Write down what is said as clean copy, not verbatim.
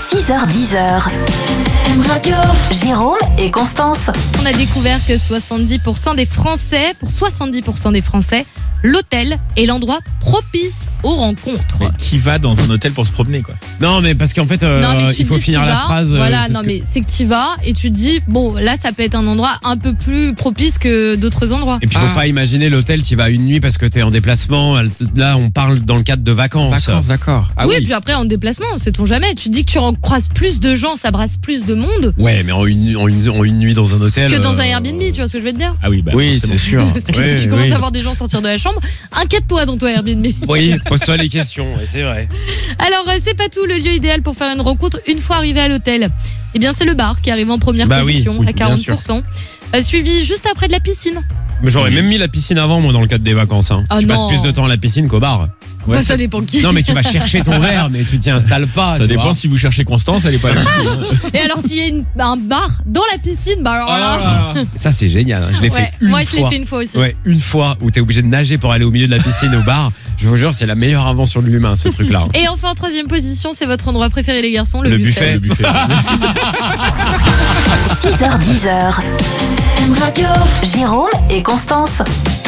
6h10. Radio. Jérôme et Constance. On a découvert que 70% des Français, pour 70% des Français, l'hôtel est l'endroit propice aux rencontres. Mais qui va dans un hôtel pour se promener, quoi? Non, mais parce qu'en fait, il faut finir la phrase. Voilà, mais c'est que tu vas et tu te dis, bon, là, ça peut être un endroit un peu plus propice que d'autres endroits. Et puis, faut pas imaginer l'hôtel, tu vas une nuit parce que t'es en déplacement. Là, on parle dans le cadre de vacances. Vacances, d'accord. Ah oui, et puis après, en déplacement, sait-on jamais. Tu te dis que tu croises plus de gens, ça brasse plus de monde. Ouais, mais en une nuit dans un hôtel. Que dans un Airbnb, tu vois ce que je veux te dire? Ah oui, bah, oui, forcément. c'est sûr. Parce que si tu commences à voir des gens sortir de la chambre, inquiète-toi dans ton Airbnb. Oui, pose-toi les questions, ouais, c'est vrai. Alors, c'est pas tout, le lieu idéal pour faire une rencontre une fois arrivé à l'hôtel. Eh bien, c'est le bar qui arrive en première position oui, à 40%. Suivi juste après de la piscine. Mais j'aurais même mis la piscine avant, moi, dans le cadre des vacances. Hein. Ah Tu non. passes plus de temps à la piscine qu'au bar. Ouais, Bah, ça dépend qui. Non, mais tu vas chercher ton verre, mais tu t'y installes pas. Ça tu dépend vois. si vous cherchez Constance, elle est pas là. Et alors, s'il y a un bar dans la piscine, bah alors là. Ça, c'est génial. Hein. Je l'ai fait une moi, fois. je l'ai fait une fois aussi. Ouais, une fois où t'es obligé de nager pour aller au milieu de la piscine au bar. Je vous jure, c'est la meilleure invention de l'humain, ce truc-là. Et enfin, en troisième position, c'est votre endroit préféré, les garçons, le buffet. Le buffet. 6h10. Radio. Jérôme et Constance.